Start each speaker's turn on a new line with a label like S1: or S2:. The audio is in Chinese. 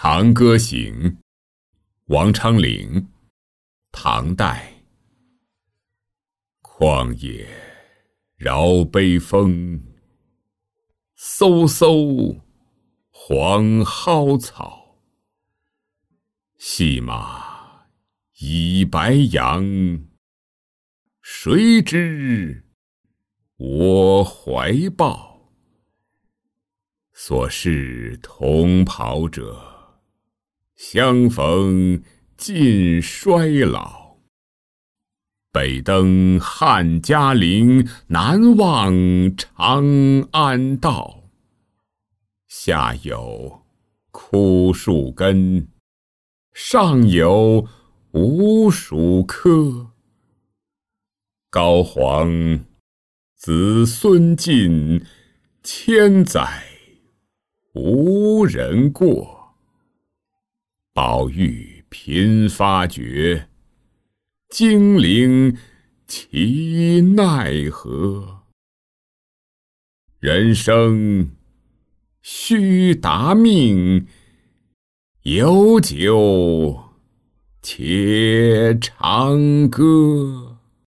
S1: 长歌行》王昌龄，唐代。旷野绕北风，飕飕黄蒿草。细马倚白杨，谁知我怀抱？所识同袍者，相逢尽衰老。北登汉嘉陵，南望长安道。下有枯树根，上有吴蜀柯。高皇子孙尽，千载无人过。宝玉频发觉，金陵其奈何？人生须达命，有酒且长歌。